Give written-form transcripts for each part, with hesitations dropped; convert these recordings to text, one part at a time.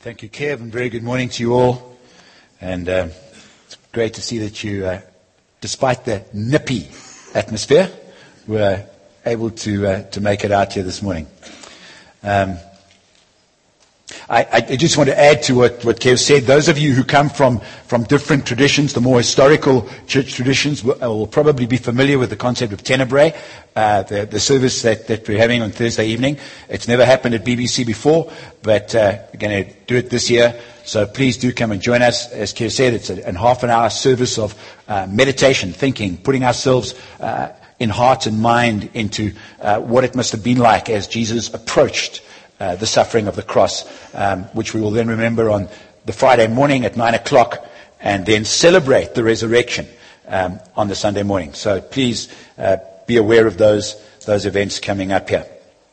Thank you, Kev, and very good morning to you all. And it's great to see that you, despite the nippy atmosphere, were able to make it out here this morning. I just want to add to what Kev said. Those of you who come from different traditions, the more historical church traditions, will probably be familiar with the concept of Tenebrae, the service that we're having on Thursday evening. It's never happened at BBC before, but we're going to do it this year. So please do come and join us. As Kev said, it's a half an hour service of meditation, thinking, putting ourselves in heart and mind into what it must have been like as Jesus approached the suffering of the cross, which we will then remember on the Friday morning at 9 o'clock, and then celebrate the resurrection on the Sunday morning. So please be aware of those events coming up here.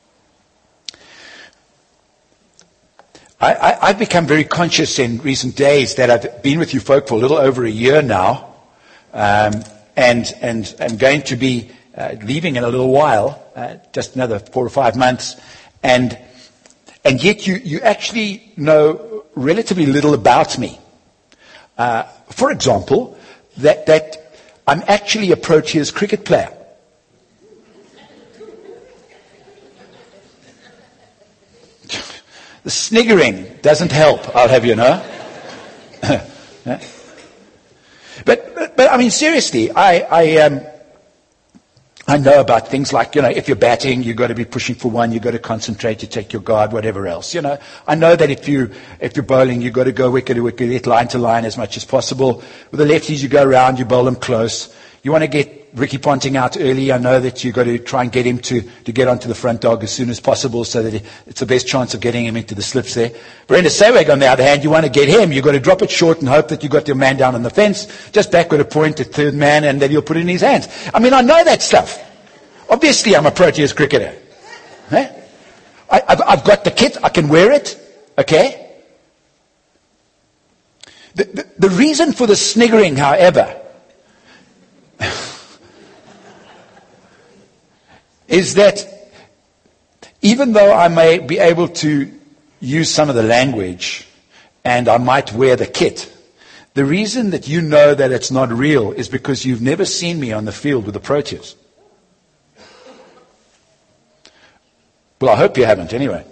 I've become very conscious in recent days that I've been with you folk for a little over a year now, and I'm going to be leaving in a little while, just another 4 or 5 months, and yet you actually know relatively little about me. For example, that I'm actually a Proteas cricket player. The sniggering doesn't help, I'll have you know. But I mean, seriously, I know about things like, if you're batting, you've got to be pushing for one, you've got to concentrate, you take your guard, whatever else. I know that if you're bowling, you've got to go wicket to wicket, hit line to line as much as possible. With the lefties, you go around, you bowl them close. You want to get Ricky Ponting out early. I know that you've got to try and get him to get onto the front dog as soon as possible so that it's the best chance of getting him into the slips there. Brenda Sawag, on the other hand, you want to get him. You've got to drop it short and hope that you've got your man down on the fence, just backward a point at third man, and that he'll put it in his hands. I mean, I know that stuff. Obviously, I'm a Proteas cricketer. I've got the kit. I can wear it. Okay? The reason for the sniggering, however, is that even though I may be able to use some of the language and I might wear the kit, the reason that you know that it's not real is because you've never seen me on the field with the Proteas. Well, I hope you haven't anyway.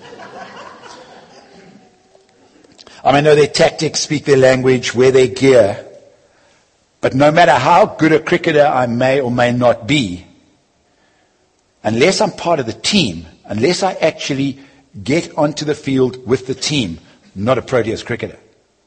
I know their tactics, speak their language, wear their gear. But no matter how good a cricketer I may or may not be, unless I'm part of the team, unless I actually get onto the field with the team, I'm not a Proteas cricketer.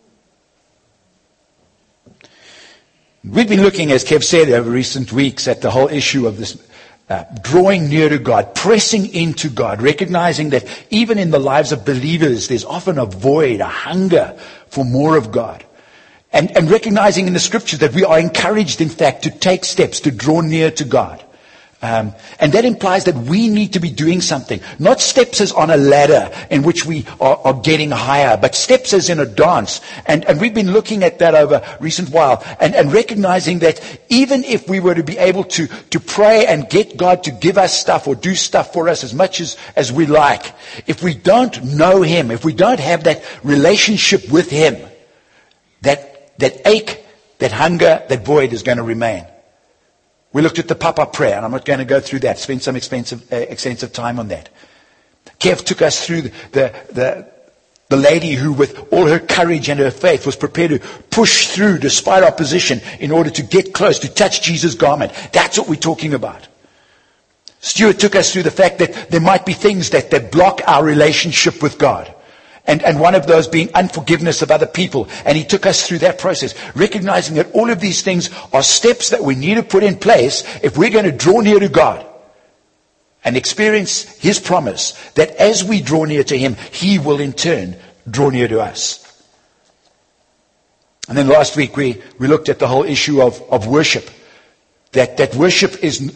We've been looking, as Kev said, over recent weeks at the whole issue of this drawing near to God, pressing into God, recognizing that even in the lives of believers, there's often a void, a hunger for more of God. And recognizing in the scriptures that we are encouraged, in fact, to take steps to draw near to God. And that implies that we need to be doing something. Not steps as on a ladder in which we are getting higher, but steps as in a dance. And we've been looking at that over recent while and recognizing that even if we were to be able to pray and get God to give us stuff or do stuff for us as much as we like, if we don't know Him, if we don't have that relationship with Him, that ache, that hunger, that void is going to remain. We looked at the Papa prayer, and I'm not going to go through that, spend some extensive time on that. Kev took us through the lady who, with all her courage and her faith, was prepared to push through despite opposition in order to get close, to touch Jesus' garment. That's what we're talking about. Stuart took us through the fact that there might be things that block our relationship with God. And one of those being unforgiveness of other people. And he took us through that process, recognizing that all of these things are steps that we need to put in place if we're going to draw near to God and experience His promise that as we draw near to Him, He will in turn draw near to us. And then last week we looked at the whole issue of worship. That worship is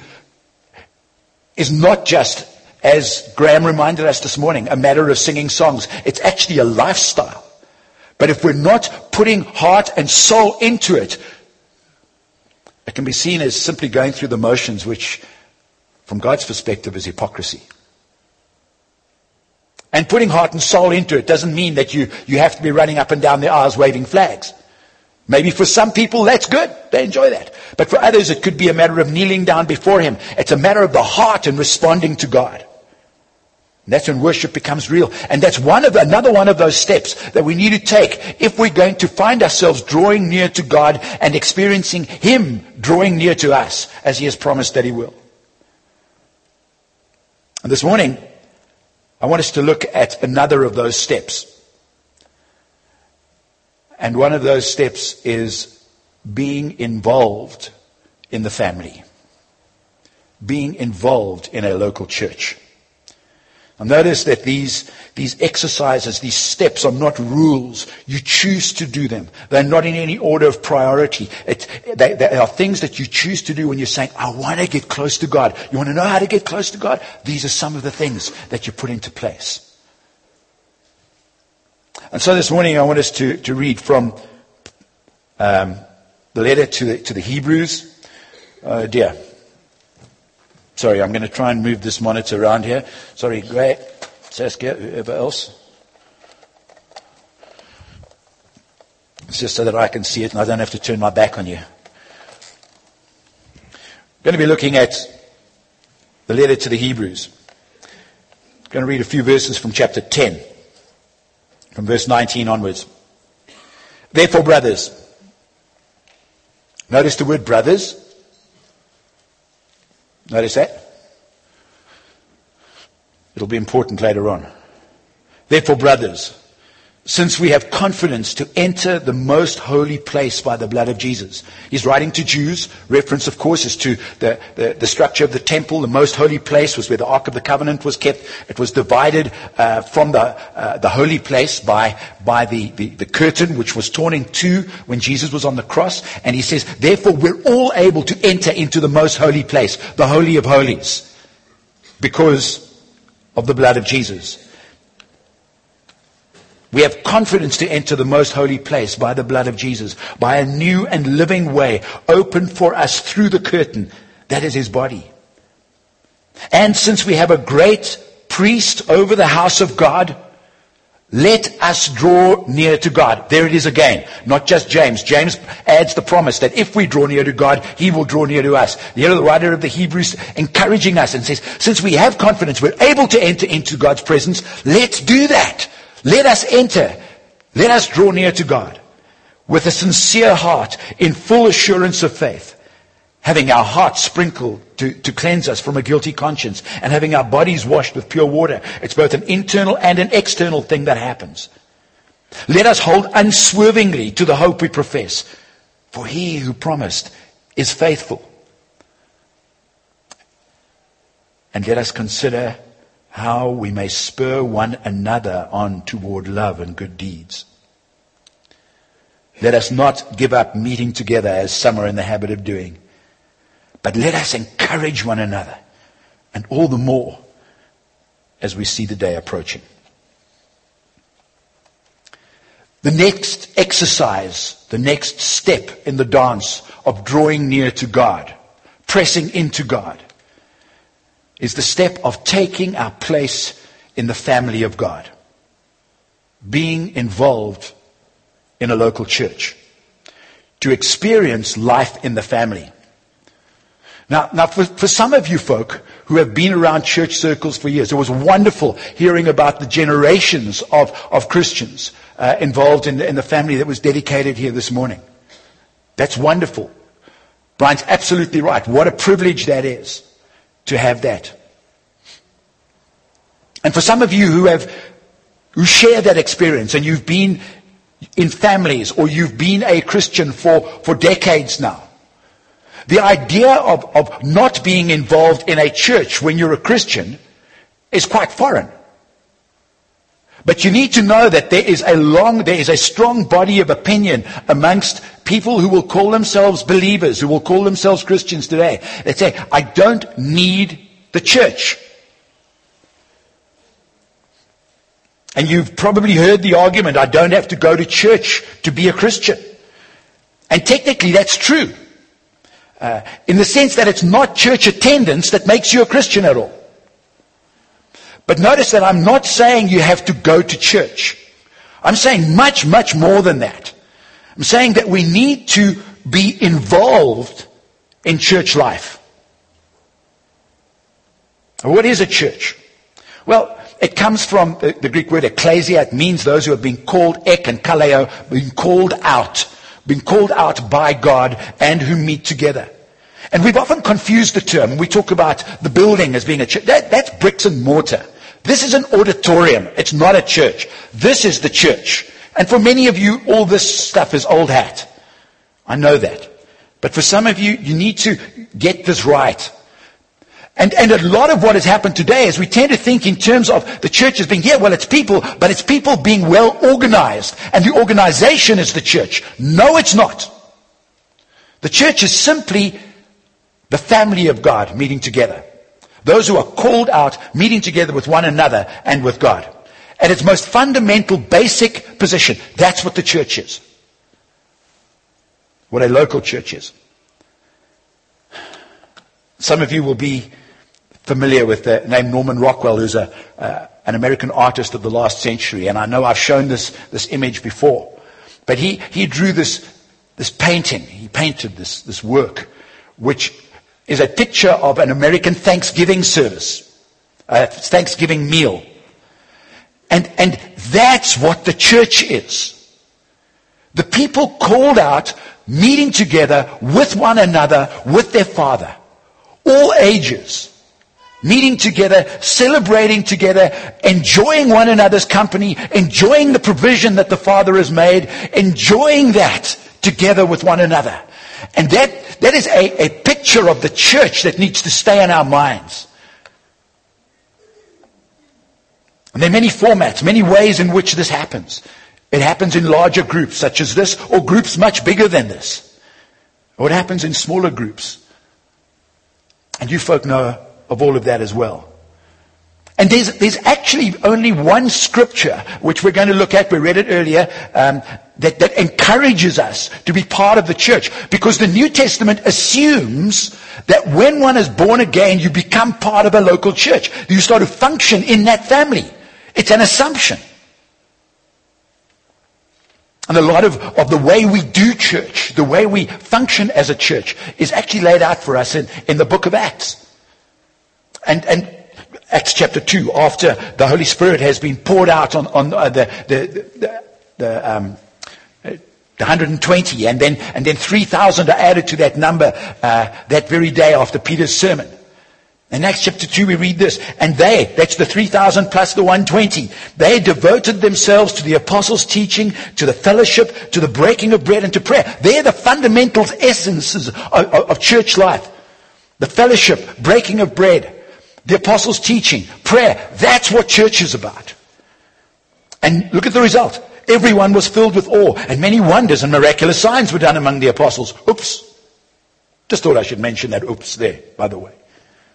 not just, as Graham reminded us this morning, a matter of singing songs. It's actually a lifestyle. But if we're not putting heart and soul into it, it can be seen as simply going through the motions, which, from God's perspective, is hypocrisy. And putting heart and soul into it doesn't mean that you have to be running up and down the aisles waving flags. Maybe for some people that's good. They enjoy that. But for others it could be a matter of kneeling down before Him. It's a matter of the heart and responding to God. And that's when worship becomes real. And that's another one of those steps that we need to take if we're going to find ourselves drawing near to God and experiencing Him drawing near to us as He has promised that He will. And this morning, I want us to look at another of those steps. And one of those steps is being involved in the family. Being involved in a local church. Now notice that these exercises, these steps are not rules. You choose to do them. They're not in any order of priority. They are things that you choose to do when you're saying, I want to get close to God. You want to know how to get close to God? These are some of the things that you put into place. And so this morning I want us to read from the letter to the Hebrews. Oh dear. Sorry, I'm going to try and move this monitor around here. Sorry, Gray, Saskia, whoever else. It's just so that I can see it and I don't have to turn my back on you. I'm going to be looking at the letter to the Hebrews. I'm going to read a few verses from chapter 10, from verse 19 onwards. Therefore, brothers, notice the word brothers. Notice that? It'll be important later on. Therefore, brothers, since we have confidence to enter the most holy place by the blood of Jesus. He's writing to Jews. Reference, of course, is to the structure of the temple. The most holy place was where the Ark of the Covenant was kept. It was divided from the holy place by the curtain, which was torn in two when Jesus was on the cross. And he says, therefore, we're all able to enter into the most holy place, the Holy of Holies, because of the blood of Jesus. We have confidence to enter the most holy place by the blood of Jesus, by a new and living way opened for us through the curtain, that is His body. And since we have a great priest over the house of God, let us draw near to God. There it is again, not just James. James adds the promise that if we draw near to God, He will draw near to us. The writer of the Hebrews encouraging us and says, since we have confidence, we're able to enter into God's presence, let's do that. Let us enter. Let us draw near to God with a sincere heart in full assurance of faith, having our hearts sprinkled to cleanse us from a guilty conscience and having our bodies washed with pure water. It's both an internal and an external thing that happens. Let us hold unswervingly to the hope we profess, for He who promised is faithful. And let us consider how we may spur one another on toward love and good deeds. Let us not give up meeting together as some are in the habit of doing, but let us encourage one another, and all the more as we see the day approaching. The next exercise, the next step in the dance of drawing near to God, pressing into God, is the step of taking our place in the family of God. Being involved in a local church. To experience life in the family. Now for some of you folk who have been around church circles for years, it was wonderful hearing about the generations of Christians involved in the family that was dedicated here this morning. That's wonderful. Brian's absolutely right. What a privilege that is. To have that. And for some of you who share that experience and you've been in families or you've been a Christian for decades now, the idea of not being involved in a church when you're a Christian is quite foreign. But you need to know that there is a strong body of opinion amongst people who will call themselves believers, who will call themselves Christians today, that say, I don't need the church. And you've probably heard the argument, I don't have to go to church to be a Christian. And technically that's true. In the sense that it's not church attendance that makes you a Christian at all. But notice that I'm not saying you have to go to church. I'm saying much, much more than that. I'm saying that we need to be involved in church life. What is a church? Well, it comes from the Greek word ecclesia. It means those who have been called, ek and kaleo, been called out by God and who meet together. And we've often confused the term. We talk about the building as being a church. That's bricks and mortar. This is an auditorium. It's not a church. This is the church. And for many of you, all this stuff is old hat. I know that. But for some of you, you need to get this right. And a lot of what has happened today is we tend to think in terms of the church as being, it's people, but it's people being well organized. And the organization is the church. No, it's not. The church is simply the family of God meeting together. Those who are called out, meeting together with one another and with God. At its most fundamental, basic position, that's what the church is. What a local church is. Some of you will be familiar with the name Norman Rockwell, who's an American artist of the last century. And I know I've shown this image before. But he drew this painting. He painted this work, which is a picture of an American Thanksgiving service, a Thanksgiving meal. And that's what the church is. The people called out, meeting together with one another, with their Father. All ages. Meeting together, celebrating together, enjoying one another's company, enjoying the provision that the Father has made, enjoying that together with one another. And that is a picture of the church that needs to stay in our minds. And there are many formats, many ways in which this happens. It happens in larger groups such as this, or groups much bigger than this. Or it happens in smaller groups. And you folk know of all of that as well. And there's actually only one scripture, which we're going to look at, we read it earlier, that encourages us to be part of the church. Because the New Testament assumes that when one is born again, you become part of a local church. You start to function in that family. It's an assumption. And a lot of the way we do church, the way we function as a church, is actually laid out for us in the book of Acts. And Acts chapter 2, after the Holy Spirit has been poured out on the 120, and then 3,000 are added to that number that very day after Peter's sermon. In Acts chapter 2 we read this, and that's the 3,000 plus the 120, they devoted themselves to the apostles' teaching, to the fellowship, to the breaking of bread, and to prayer. They're the fundamentals, essences of church life. The fellowship, breaking of bread, the apostles' teaching, prayer. That's what church is about. And look at the result. Everyone was filled with awe, and many wonders and miraculous signs were done among the apostles. Oops. Just thought I should mention that oops there, by the way.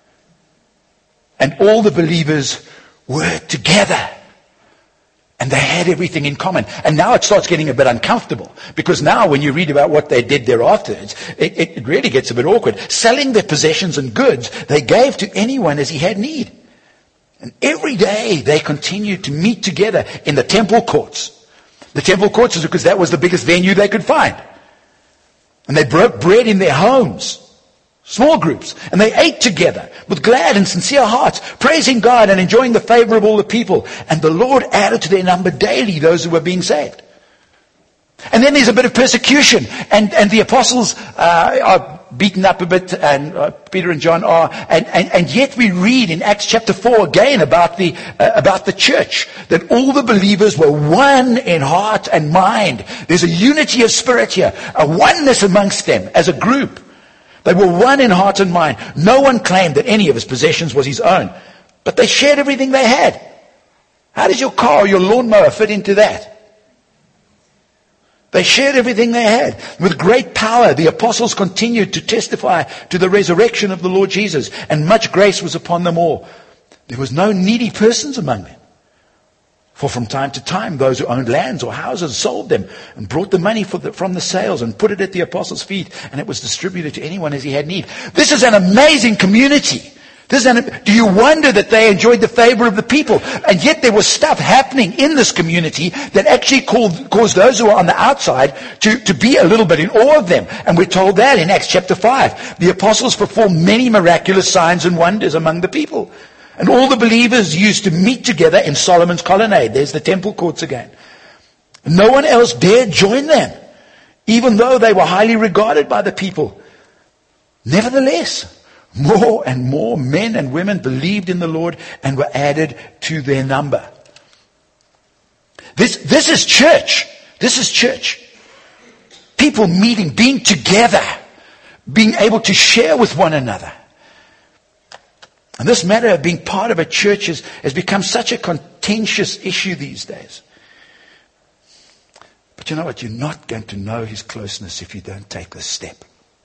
And all the believers were together. And they had everything in common. And now it starts getting a bit uncomfortable. Because now when you read about what they did thereafter, it really gets a bit awkward. Selling their possessions and goods, they gave to anyone as he had need. And every day they continued to meet together in the temple courts. The temple courts is because that was the biggest venue they could find. And they broke bread in their homes. Small groups. And they ate together with glad and sincere hearts, praising God and enjoying the favor of all the people. And the Lord added to their number daily those who were being saved. And then there's a bit of persecution. And the apostles are beaten up a bit, and Peter and John are. And yet we read in Acts chapter 4 again about the church, that all the believers were one in heart and mind. There's a unity of spirit here, a oneness amongst them as a group. They were one in heart and mind. No one claimed that any of his possessions was his own, but they shared everything they had. How does your car or your lawnmower fit into that? They shared everything they had. With great power, the apostles continued to testify to the resurrection of the Lord Jesus, and much grace was upon them all. There was no needy persons among them. For from time to time, those who owned lands or houses sold them and brought the money from the sales and put it at the apostles' feet, and it was distributed to anyone as he had need. This is an amazing community Do you wonder that they enjoyed the favor of the people? And yet there was stuff happening in this community that actually caused those who are on the outside to be a little bit in awe of them. And we're told that in Acts chapter 5. The apostles performed many miraculous signs and wonders among the people. And all the believers used to meet together in Solomon's colonnade. There's the temple courts again. No one else dared join them, even though they were highly regarded by the people. Nevertheless, more and more men and women believed in the Lord and were added to their number. This is church. This is church. People meeting, being together, being able to share with one another. And this matter of being part of a church has become such a contentious issue these days. But you know what? You're not going to know His closeness if you don't take this step.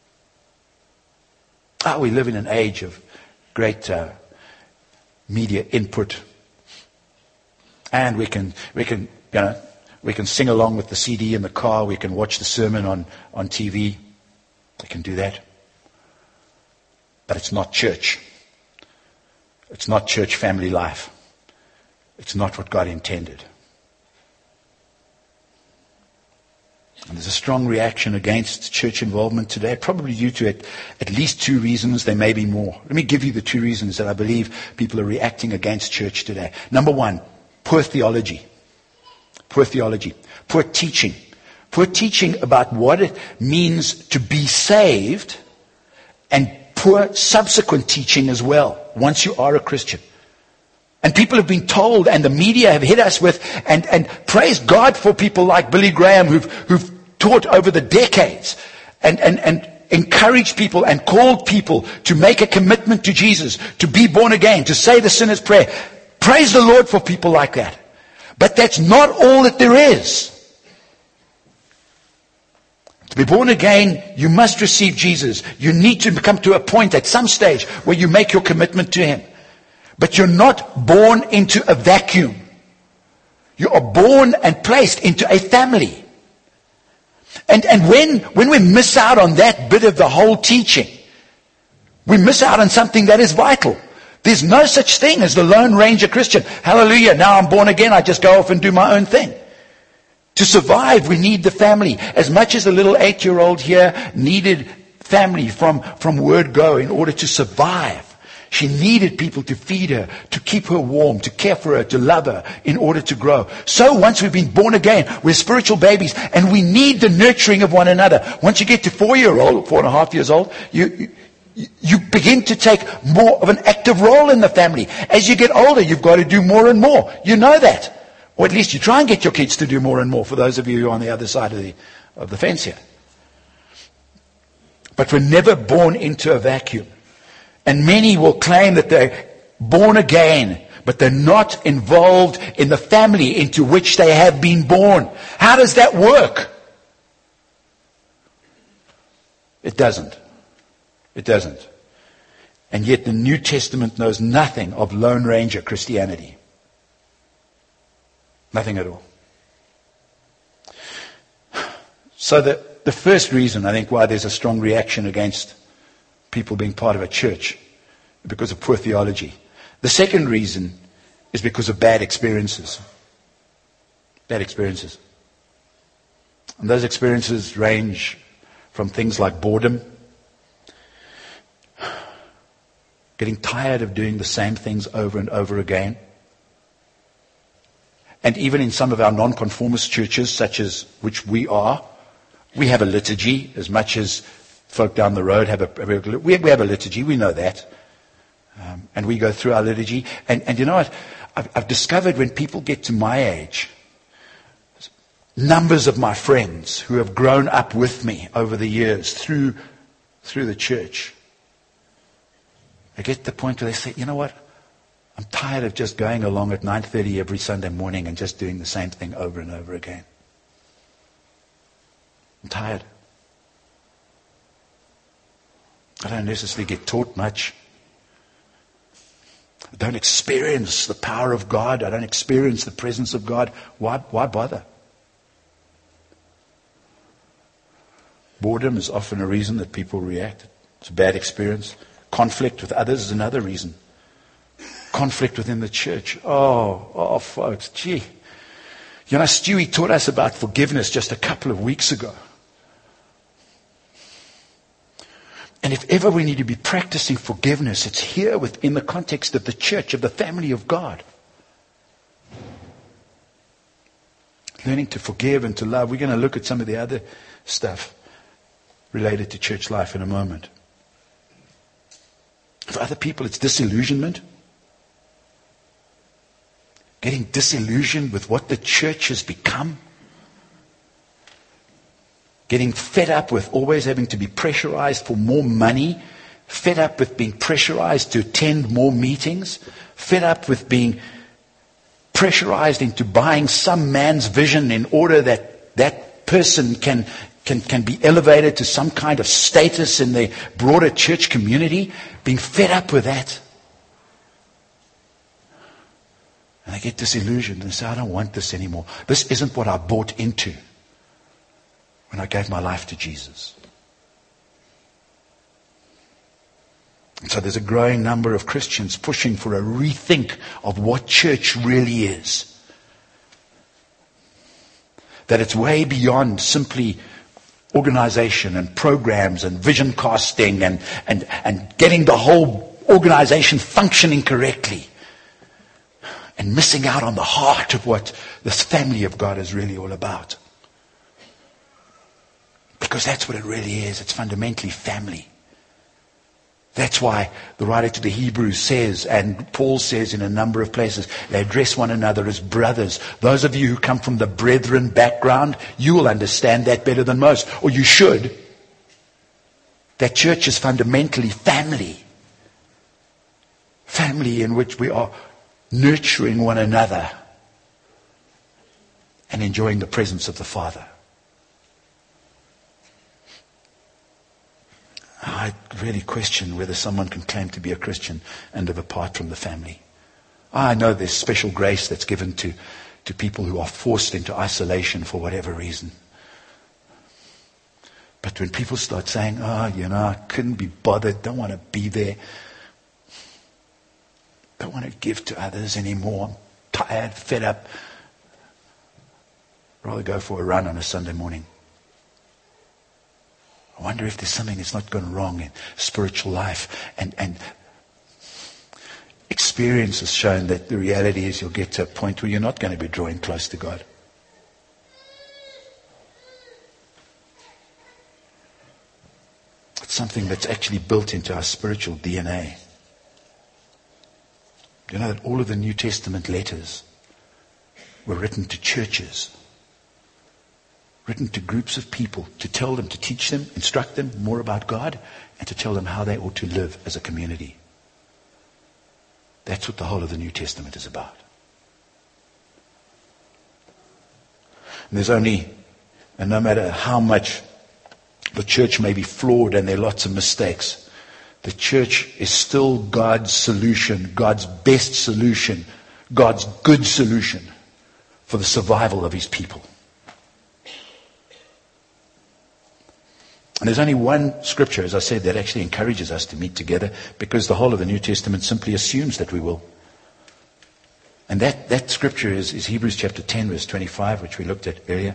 We live in an age of great media input, and we can sing along with the CD in the car. We can watch the sermon on TV. We can do that, but it's not church. It's not church family life. It's not what God intended. And there's a strong reaction against church involvement today, probably due to at least two reasons. There may be more. Let me give you the two reasons that I believe people are reacting against church today. Number one, poor theology. Poor theology. Poor teaching. Poor teaching about what it means to be saved, and poor subsequent teaching as well, once you are a Christian. And people have been told, and the media have hit us with, and praise God for people like Billy Graham who've taught over the decades and encouraged people and called people to make a commitment to Jesus, to be born again, to say the sinner's prayer. Praise the Lord for people like that. But that's not all that there is. To be born again, you must receive Jesus. You need to come to a point at some stage where you make your commitment to Him. But you're not born into a vacuum. You are born and placed into a family. And when we miss out on that bit of the whole teaching, we miss out on something that is vital. There's no such thing as the Lone Ranger Christian. Hallelujah, now I'm born again, I just go off and do my own thing. To survive, we need the family. As much as the little 8-year-old here needed family from word go in order to survive. She needed people to feed her, to keep her warm, to care for her, to love her in order to grow. So once we've been born again, we're spiritual babies, and we need the nurturing of one another. Once you get to 4.5 years old, you begin to take more of an active role in the family. As you get older, you've got to do more and more. You know that. Or at least you try and get your kids to do more and more, for those of you who are on the other side of the fence here. But we're never born into a vacuum. And many will claim that they're born again, but they're not involved in the family into which they have been born. How does that work? It doesn't. It doesn't. And yet the New Testament knows nothing of Lone Ranger Christianity. Nothing at all. So the first reason, I think, why there's a strong reaction against people being part of a church, because of poor theology. The second reason is because of bad experiences. Bad experiences. And those experiences range from things like boredom, getting tired of doing the same things over and over again. And even in some of our non-conformist churches, such as which we are, we have a liturgy as much as folk down the road have we have a liturgy. We know that. And we go through our liturgy. And you know what? I've discovered when people get to my age, numbers of my friends who have grown up with me over the years through the church, they get to the point where they say, you know what? I'm tired of just going along at 9:30 every Sunday morning and just doing the same thing over and over again. I'm tired. I don't necessarily get taught much. I don't experience the power of God. I don't experience the presence of God. Why bother? Boredom is often a reason that people react. It's a bad experience. Conflict with others is another reason. Conflict within the church. Oh, folks, gee. You know, Stewie taught us about forgiveness just a couple of weeks ago. And if ever we need to be practicing forgiveness, it's here within the context of the church, of the family of God. Learning to forgive and to love. We're going to look at some of the other stuff related to church life in a moment. For other people, it's disillusionment. Getting disillusioned with what the church has become. Getting fed up with always having to be pressurized for more money. Fed up with being pressurized to attend more meetings. Fed up with being pressurized into buying some man's vision in order that that person can be elevated to some kind of status in the broader church community. Being fed up with that. And they get disillusioned and say, I don't want this anymore. This isn't what I bought into when I gave my life to Jesus. And so there's a growing number of Christians pushing for a rethink of what church really is. That it's way beyond simply organization and programs and vision casting and getting the whole organization functioning correctly. And missing out on the heart of what this family of God is really all about. Because that's what it really is. It's fundamentally family. That's why the writer to the Hebrews says, and Paul says in a number of places, they address one another as brothers. Those of you who come from the brethren background, you will understand that better than most. Or you should. That church is fundamentally family. Family in which we are nurturing one another and enjoying the presence of the Father. I really question whether someone can claim to be a Christian and live apart from the family. I know there's special grace that's given to people who are forced into isolation for whatever reason. But when people start saying, I couldn't be bothered, don't want to be there, don't want to give to others anymore, I'm tired, fed up, rather go for a run on a Sunday morning. I wonder if there's something that's not gone wrong in spiritual life. And experience has shown that the reality is you'll get to a point where you're not going to be drawing close to God. It's something that's actually built into our spiritual DNA. Do you know that all of the New Testament letters were written to churches? Written to groups of people to tell them, to teach them, instruct them more about God, and to tell them how they ought to live as a community. That's what the whole of the New Testament is about. And there's only, and no matter how much the church may be flawed and there are lots of mistakes, the church is still God's solution, God's best solution, God's good solution for the survival of His people. And there's only one scripture, as I said, that actually encourages us to meet together, because the whole of the New Testament simply assumes that we will. And that scripture is Hebrews chapter 10, verse 25, which we looked at earlier.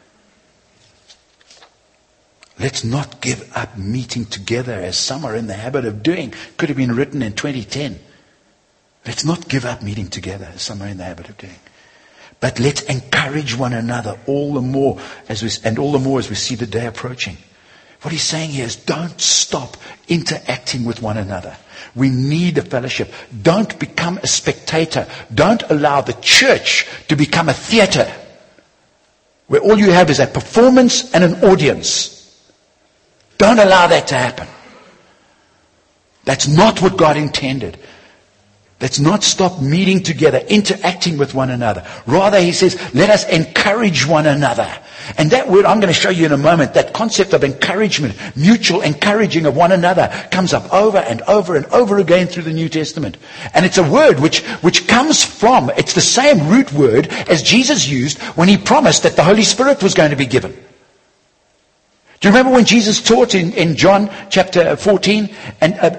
Let's not give up meeting together as some are in the habit of doing. Could have been written in 2010. Let's not give up meeting together as some are in the habit of doing. But let's encourage one another all the more as we see the day approaching. What he's saying here is don't stop interacting with one another. We need a fellowship. Don't become a spectator. Don't allow the church to become a theater where all you have is a performance and an audience. Don't allow that to happen. That's not what God intended. Let's not stop meeting together, interacting with one another. Rather, he says, let us encourage one another. And that word, I'm going to show you in a moment, that concept of encouragement, mutual encouraging of one another, comes up over and over and over again through the New Testament. And it's a word which comes from, it's the same root word as Jesus used when he promised that the Holy Spirit was going to be given. Do you remember when Jesus taught in John chapter 14 and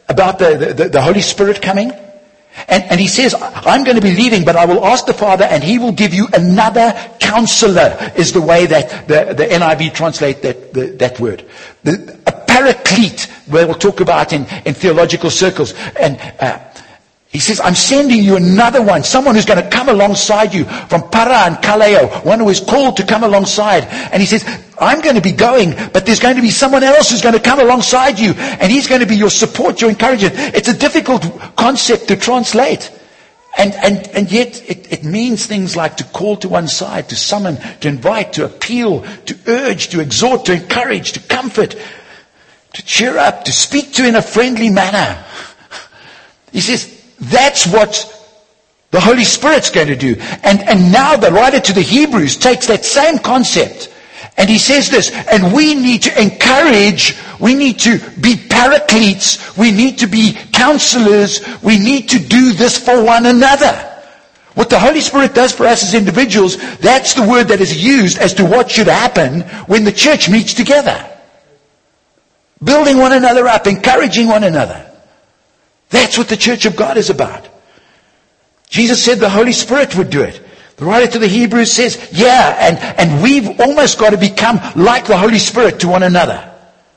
about the Holy Spirit coming. And he says, I'm going to be leaving, but I will ask the Father, and he will give you another counselor, is the way that the NIV translate that word. A paraclete, where we'll talk about in theological circles. And he says, I'm sending you another one, someone who's going to come alongside you from Para and Kaleo, one who is called to come alongside. And he says, I'm going to be going, but there's going to be someone else who's going to come alongside you, and he's going to be your support, your encouragement. It's a difficult concept to translate. And yet it means things like to call to one side, to summon, to invite, to appeal, to urge, to exhort, to encourage, to comfort, to cheer up, to speak to in a friendly manner. He says, that's what the Holy Spirit's going to do. And now the writer to the Hebrews takes that same concept, and he says this, and we need to encourage, we need to be paracletes, we need to be counselors, we need to do this for one another. What the Holy Spirit does for us as individuals, that's the word that is used as to what should happen when the church meets together. Building one another up, encouraging one another. That's what the church of God is about. Jesus said the Holy Spirit would do it. The writer to the Hebrews says, and we've almost got to become like the Holy Spirit to one another.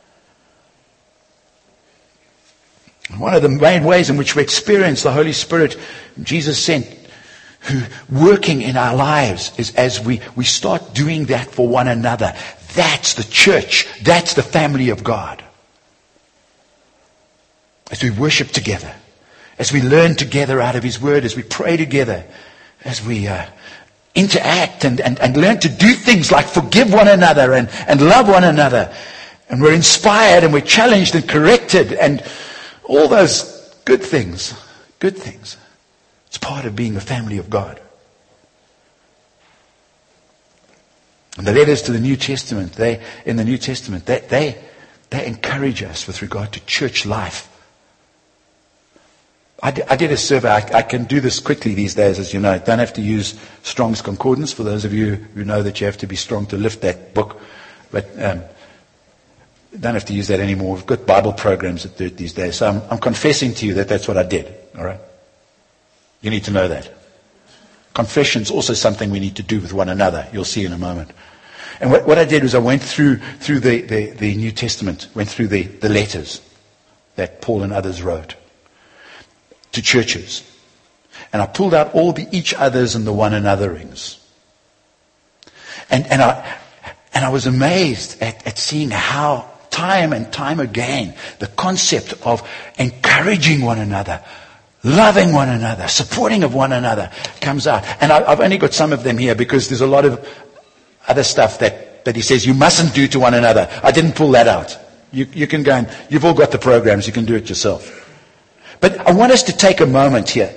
One of the main ways in which we experience the Holy Spirit Jesus sent, working in our lives, is as we start doing that for one another. That's the church. That's the family of God. As we worship together, as we learn together out of His Word, as we pray together, as we interact and learn to do things like forgive one another and love one another. And we're inspired and we're challenged and corrected and all those good things. Good things. It's part of being the family of God. And the letters to the New Testament, they encourage us with regard to church life. I did a survey. I can do this quickly these days, as you know. I don't have to use Strong's Concordance, for those of you who know that you have to be strong to lift that book. But don't have to use that anymore. We've got Bible programs that do it these days. So I'm confessing to you that that's what I did. All right? You need to know that. Confession's also something we need to do with one another. You'll see in a moment. And what I did was I went through the New Testament, went through the letters that Paul and others wrote to churches. And I pulled out all the each others and the one anotherings. And I was amazed at seeing how time and time again the concept of encouraging one another, loving one another, supporting of one another comes out. And I've only got some of them here because there's a lot of other stuff that he says you mustn't do to one another. I didn't pull that out. You can go and you've all got the programs, you can do it yourself. But I want us to take a moment here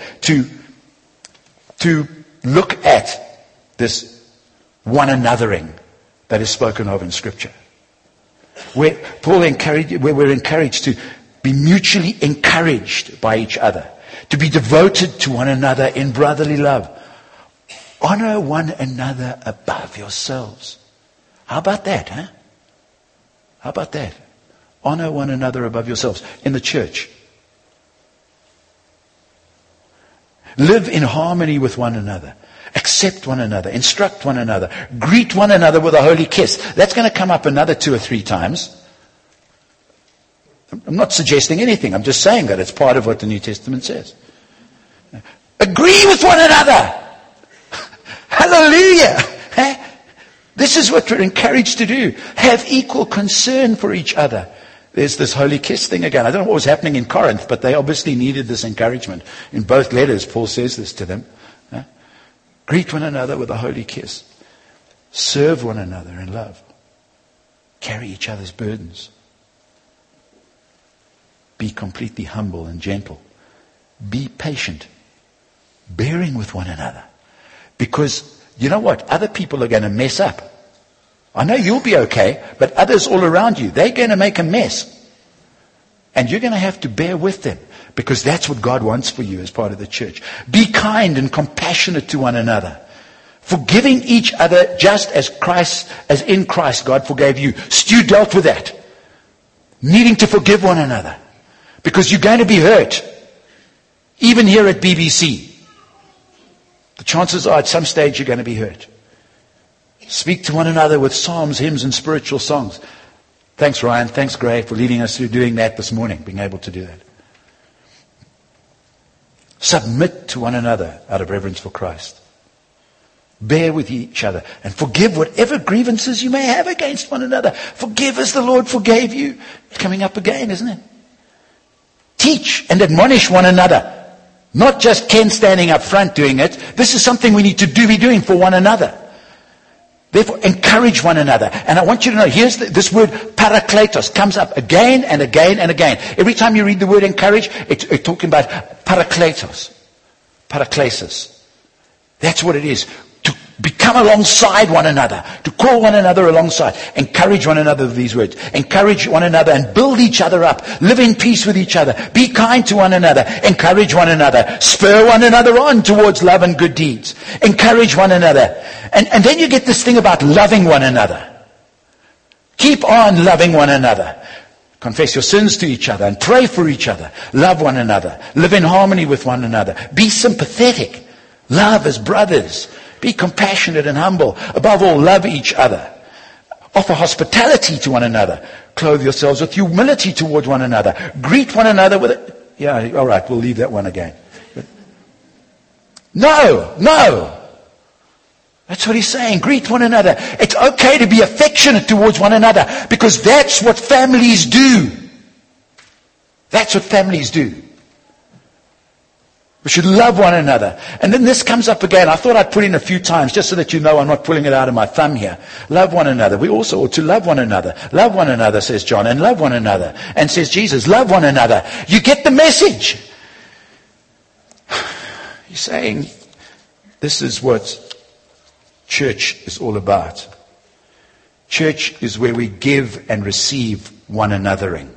to look at this one anothering that is spoken of in Scripture. Where we're encouraged to be mutually encouraged by each other, to be devoted to one another in brotherly love. Honor one another above yourselves. How about that, huh? How about that? Honor one another above yourselves in the church. Live in harmony with one another. Accept one another. Instruct one another. Greet one another with a holy kiss. That's going to come up another 2 or 3 times. I'm not suggesting anything. I'm just saying that it's part of what the New Testament says. Agree with one another. Hallelujah. This is what we're encouraged to do. Have equal concern for each other. There's this holy kiss thing again. I don't know what was happening in Corinth, but they obviously needed this encouragement. In both letters, Paul says this to them. Greet one another with a holy kiss. Serve one another in love. Carry each other's burdens. Be completely humble and gentle. Be patient. Bearing with one another. Because, you know what? Other people are going to mess up. I know you'll be okay, but others all around you, they're going to make a mess. And you're going to have to bear with them, because that's what God wants for you as part of the church. Be kind and compassionate to one another, forgiving each other just as in Christ God forgave you. Stu dealt with that, needing to forgive one another. Because you're going to be hurt. Even here at BBC. The chances are at some stage you're going to be hurt. Speak to one another with psalms, hymns, and spiritual songs. Thanks, Ryan. Thanks, Gray, for leading us through doing that this morning, being able to do that. Submit to one another out of reverence for Christ. Bear with each other and forgive whatever grievances you may have against one another. Forgive as the Lord forgave you. It's coming up again, isn't it? Teach and admonish one another. Not just Ken standing up front doing it. This is something we need to be doing for one another. Therefore, encourage one another. And I want you to know, here's this word parakletos comes up again and again and again. Every time you read the word encourage, it's talking about parakletos. Paraklesis. That's what it is. To become alongside one another. To call one another alongside. Encourage one another with these words. Encourage one another and build each other up. Live in peace with each other. Be kind to one another. Encourage one another. Spur one another on towards love and good deeds. Encourage one another. And then you get this thing about loving one another. Keep on loving one another. Confess your sins to each other and pray for each other. Love one another. Live in harmony with one another. Be sympathetic. Love as brothers. Be compassionate and humble. Above all, love each other. Offer hospitality to one another. Clothe yourselves with humility toward one another. Greet one another with it. Yeah, all right, we'll leave that one again. No. That's what he's saying. Greet one another. It's okay to be affectionate towards one another because that's what families do. That's what families do. We should love one another. And then this comes up again. I thought I'd put in a few times just so that you know I'm not pulling it out of my thumb here. Love one another. We also ought to love one another. Love one another, says John, and love one another. And says Jesus, love one another. You get the message. He's saying this is what church is all about. Church is where we give and receive one anothering.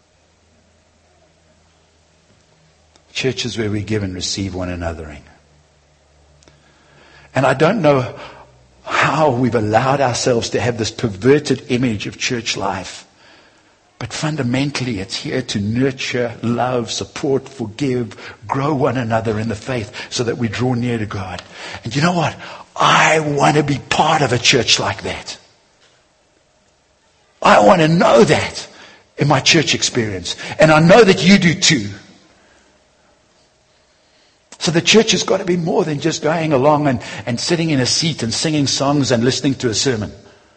Church is where we give and receive one anothering. And I don't know how we've allowed ourselves to have this perverted image of church life. But fundamentally, it's here to nurture, love, support, forgive, grow one another in the faith so that we draw near to God. And you know what? I want to be part of a church like that. I want to know that in my church experience. And I know that you do too. So the church has got to be more than just going along and sitting in a seat and singing songs and listening to a sermon.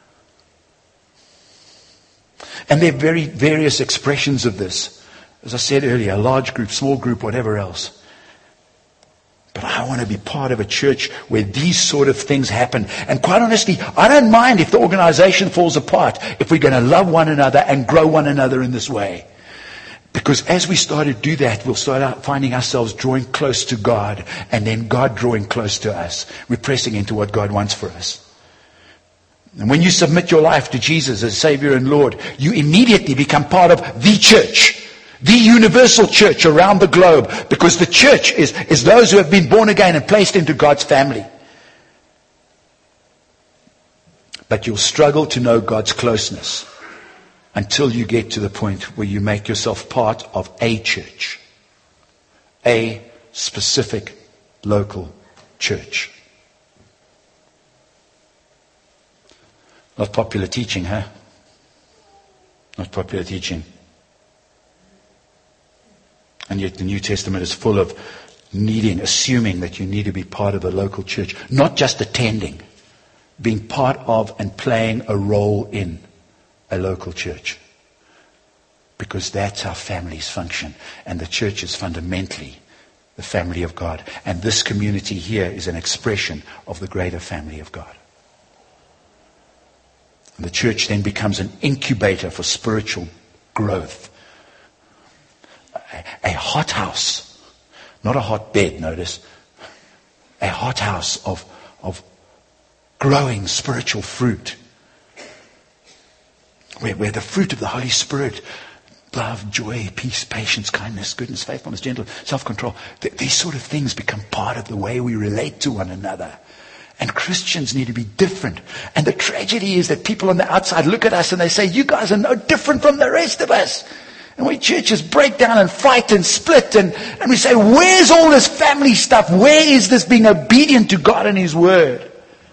And there are very various expressions of this. As I said earlier, a large group, small group, whatever else. But I want to be part of a church where these sort of things happen. And quite honestly, I don't mind if the organization falls apart if we're going to love one another and grow one another in this way. Because as we start to do that, we'll start out finding ourselves drawing close to God and then God drawing close to us. We're pressing into what God wants for us. And when you submit your life to Jesus as Savior and Lord, you immediately become part of the church, the universal church around the globe. Because the church is those who have been born again and placed into God's family. But you'll struggle to know God's closeness until you get to the point where you make yourself part of a church. A specific local church. Not popular teaching, huh? Not popular teaching. And yet the New Testament is full of assuming that you need to be part of a local church. Not just attending, being part of and playing a role in a local church. Because that's how families function. And the church is fundamentally the family of God. And this community here is an expression of the greater family of God. And the church then becomes an incubator for spiritual growth. A hothouse. Not a hotbed, notice. A hothouse of growing spiritual fruit. Where the fruit of the Holy Spirit, love, joy, peace, patience, kindness, goodness, faithfulness, gentleness, self-control, these sort of things become part of the way we relate to one another. And Christians need to be different. And the tragedy is that people on the outside look at us and they say, you guys are no different from the rest of us. And we churches break down and fight and split, and we say, where's all this family stuff? Where is this being obedient to God and His Word?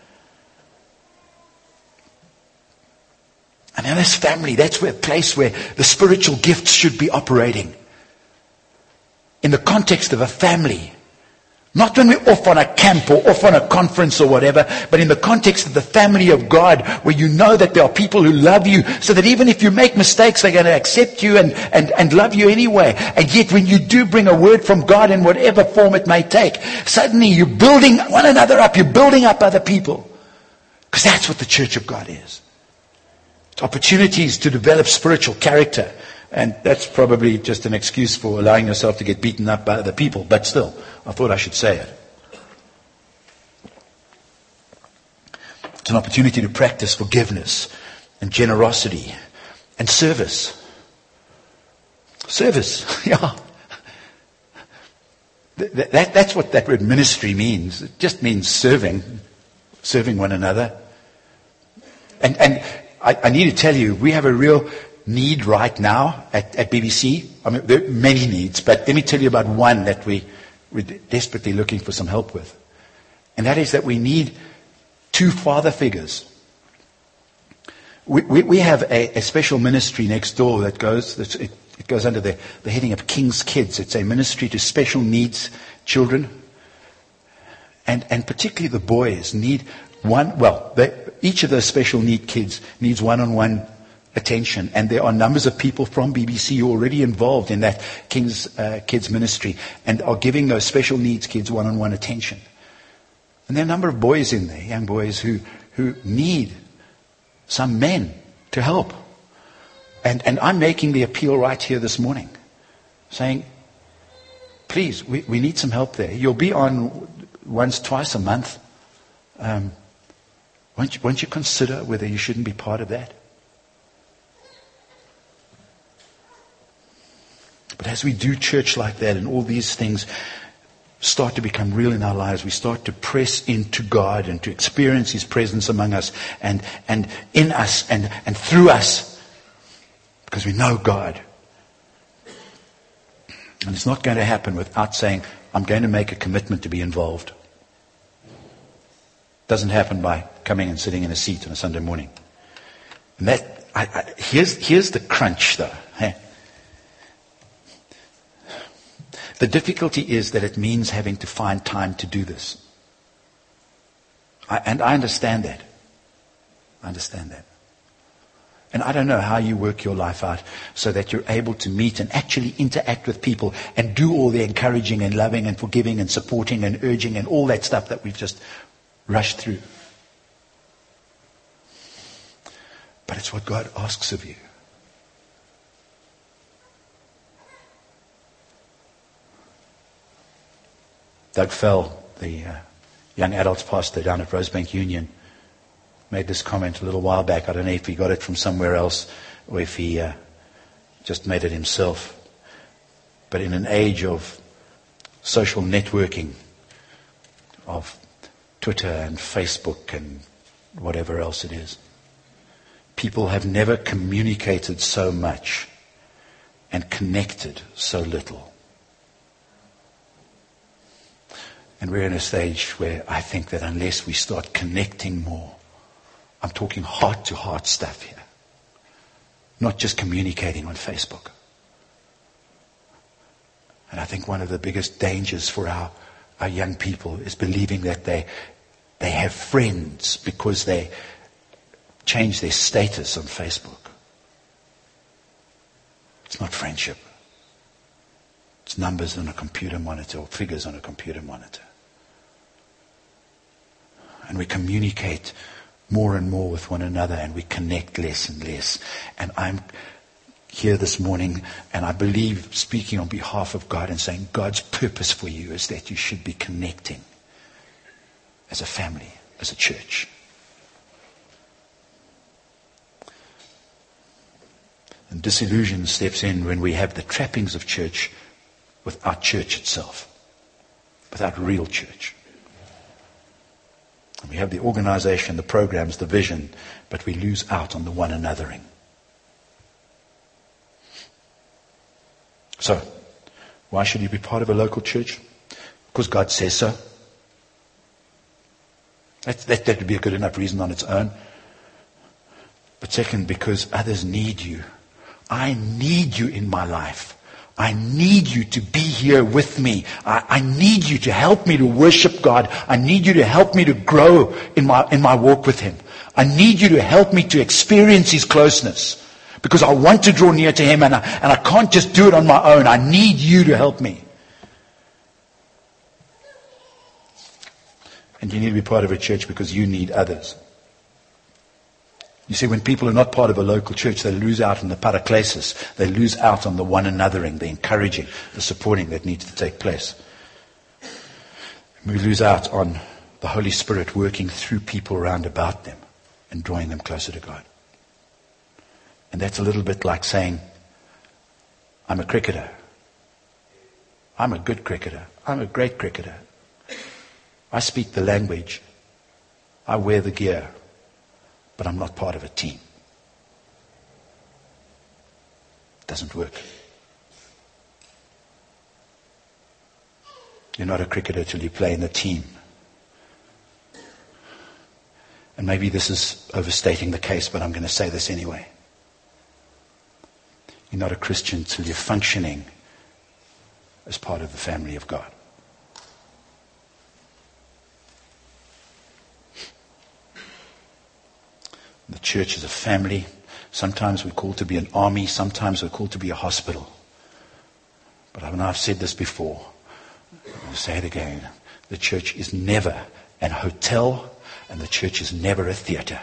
And in this family, that's a place where the spiritual gifts should be operating. In the context of a family. Not when we're off on a camp or off on a conference or whatever, but in the context of the family of God, where you know that there are people who love you, so that even if you make mistakes, they're going to accept you and love you anyway. And yet when you do bring a word from God in whatever form it may take, suddenly you're building one another up, you're building up other people. Because that's what the church of God is. It's opportunities to develop spiritual character. And that's probably just an excuse for allowing yourself to get beaten up by other people. But still, I thought I should say it. It's an opportunity to practice forgiveness and generosity and service. Service, yeah. That's what that word ministry means. It just means serving one another. And I need to tell you, we have a real need right now at BBC. I mean, there are many needs, but let me tell you about one that we're desperately looking for some help with. And that is that we need 2 father figures. We have a special ministry next door that it goes under the heading of King's Kids. It's a ministry to special needs children. And particularly the boys need each of those special need kids needs one-on-one attention. And there are numbers of people from BBC who are already involved in that King's Kids ministry and are giving those special needs kids one-on-one attention. And there are a number of boys in there, young boys who need some men to help. And I'm making the appeal right here this morning, saying, please, we need some help there. You'll be on once, twice a month. Won't you consider whether you shouldn't be part of that? But as we do church like that and all these things start to become real in our lives, we start to press into God and to experience His presence among us and in us and through us, because we know God. And it's not going to happen without saying, I'm going to make a commitment to be involved. It doesn't happen by coming and sitting in a seat on a Sunday morning. And here's the crunch though. Hey? The difficulty is that it means having to find time to do this. And I understand that. I understand that. And I don't know how you work your life out so that you're able to meet and actually interact with people and do all the encouraging and loving and forgiving and supporting and urging and all that stuff that we've just rushed through. But it's what God asks of you. Doug Fell, the young adults pastor down at Rosebank Union, made this comment a little while back. I don't know if he got it from somewhere else or if he just made it himself. But in an age of social networking, of Twitter and Facebook and whatever else it is, people have never communicated so much and connected so little. And we're in a stage where I think that unless we start connecting more, I'm talking heart-to-heart stuff here, not just communicating on Facebook. And I think one of the biggest dangers for our young people is believing that they have friends because they change their status on Facebook. It's not friendship. It's numbers on a computer monitor or figures on a computer monitor. And we communicate more and more with one another and we connect less and less. And I'm here this morning and I believe speaking on behalf of God and saying God's purpose for you is that you should be connecting as a family, as a church. And disillusion steps in when we have the trappings of church without church itself, without real church. And we have the organization, the programs, the vision, but we lose out on the one anothering. So, why should you be part of a local church? Because God says so. That would be a good enough reason on its own. But second, because others need you. I need you in my life. I need you to be here with me. I need you to help me to worship God. I need you to help me to grow in my walk with Him. I need you to help me to experience His closeness. Because I want to draw near to Him and I can't just do it on my own. I need you to help me. And you need to be part of a church because you need others. You see, when people are not part of a local church, they lose out on the paraklesis. They lose out on the one anothering, the encouraging, the supporting that needs to take place. We lose out on the Holy Spirit working through people around about them and drawing them closer to God. And that's a little bit like saying, I'm a cricketer. I'm a good cricketer. I'm a great cricketer. I speak the language. I wear the gear. But I'm not part of a team. It doesn't work. You're not a cricketer till you play in the team. And maybe this is overstating the case, but I'm going to say this anyway. You're not a Christian till you're functioning as part of the family of God. The church is a family. Sometimes we're called to be an army. Sometimes we're called to be a hospital. But I've said this before. I'll say it again. The church is never an hotel, and the church is never a theater.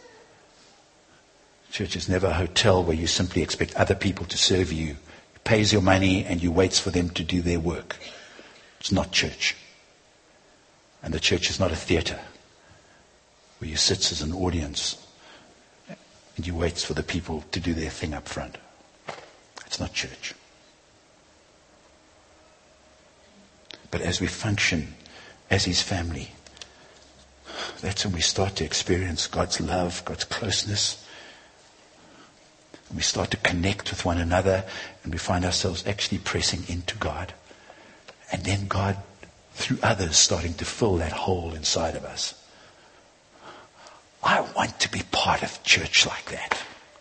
Church is never a hotel where you simply expect other people to serve you. You pays your money and you waits for them to do their work. It's not church. And the church is not a theater where you sit as an audience and you wait for the people to do their thing up front. It's not church. But as we function as His family, that's when we start to experience God's love, God's closeness. And we start to connect with one another, and we find ourselves actually pressing into God. And then God, through others, starting to fill that hole inside of us. I want to be part of church like that.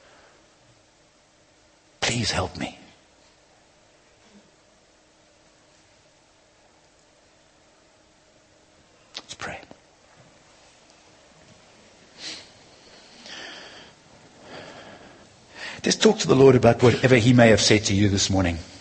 Please help me. Let's pray. Just talk to the Lord about whatever He may have said to you this morning.